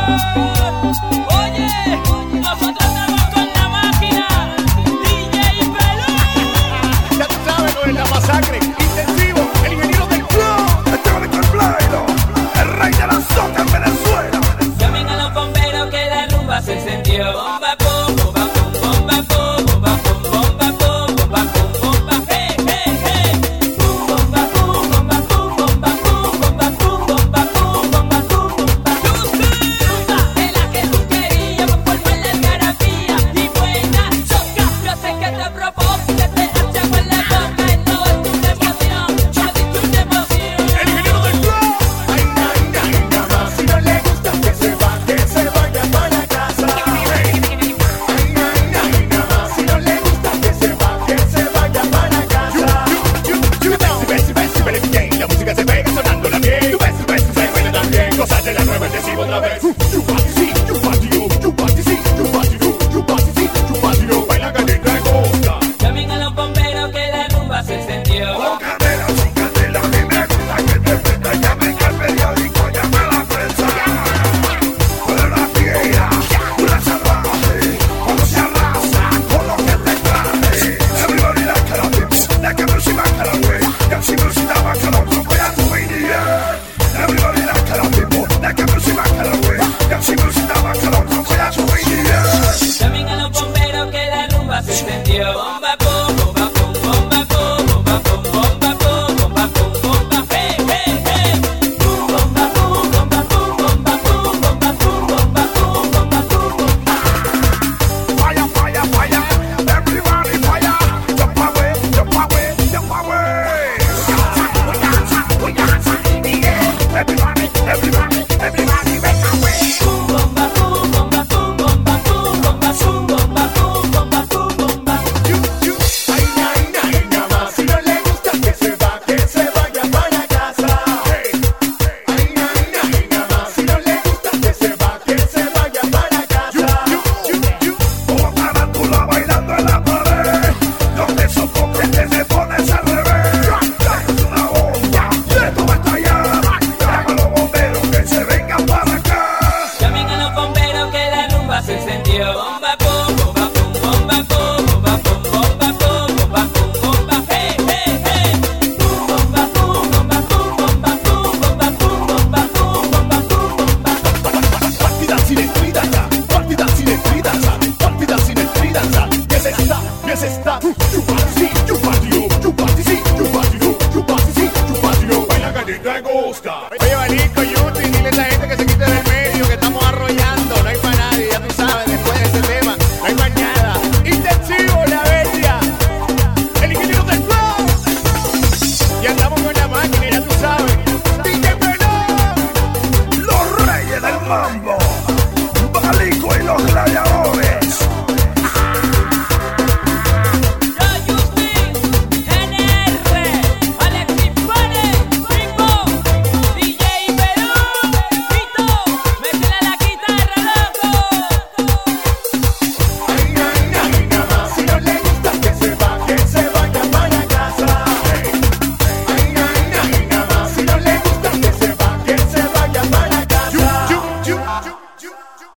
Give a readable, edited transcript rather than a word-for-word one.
Oye, nosotros estamos con la máquina, DJ Pelú. Ya tú sabes, no es la masacre. Intensivo, el ingeniero del flow. Electrónico el Blairo, el rey de la soca en Venezuela. Llamen a los bomberos que la rumba se encendió. Bomba, pum, bomba, pum, bomba, pum, bomba, pum, bomba, pum, bomba, pum, bomba, hey, hey, hey. Pum, bomba, pum, bomba, pum, bomba, pum, bomba, pum, bomba, pum, bomba, pum, bomba. Rumba es la que tú querías, con polvo en la algarabía y buena soca. Yo sé que te provoca, te hacha con la boca y todo es una emoción. Yo di tu emoción. El ingeniero del flow. Ay, ay, ay, nada más. Si no le gusta que se vaya para la casa. Ay, ay, ay, nada más. Si no le gusta que se vaya para la casa. La música se pega sonando la bien. Tu ves, se baila también. Cosas de la nueva, te sigo otra vez. You party, sí, you party, you party, sí, you party, you party, sí, you party, baila caliente de costa. Llamen a los bomberos que la rumba se encendió. Con candela, sin candela, a mí me gusta que te prenda. Llamen al periódico, llama a la prensa. Con la fiera, una salvaje. Cuando se arrasa con lo que te traje. Everybody like a people, like a music back a la way. Ya si music back a la way, voy a tu idea. Everybody like a people, like a music back a la way. Ya si music back a la way, voy a tu idea. Llamen a los bomberos que la rumba se encendió. Bomba, pum, bomba, pum, bomba, pum, bomba, pum, bomba, pum, bomba, pum, bomba, hey, hey, hey. Pum, bomba, pum, bomba, pum, bomba, pum, bomba, pum, bomba, pum, bomba, pum, bomba. Fire, fire, fire, everybody fire. Jump away, jump away, jump away. We dance in the air. Everybody, everybody, everybody make a way. Pum, bomba, pum, bomba, pum, bomba, pum, bomba, pum, bomba, pum, bomba, pum, bomba. Ay, ay, ay, nada más. Si no le gusta que se vaya para la casa. Ay, ay, ay, nada más. Si no le gusta que se vaya para la casa. Como tarántula bailando en la pared. No te sofoques que te pones al revés. Es una bomba, esto va a estallar. Llama a los bomberos que se vengan para acá. Llamen a los bomberos que la rumba se encendió. Bomba, pum, bomba, pum, bomba, pum, bomba, pum, bomba, pum, bomba, pum, bomba, hey, hey, hey. Pum, bomba, pum, bomba, pum, bomba, pum, bomba, pum, bomba, pum, bomba, pum, bomba. Partida sin estridanza, partida sin estridanza, partida sin estridanza. Yes está. You party, sí, you party, you party, sí, you party, you party, sí, you party, baila caliente de costa. Oye, Balico, Yuti, dile a esa gente que se quite del medio.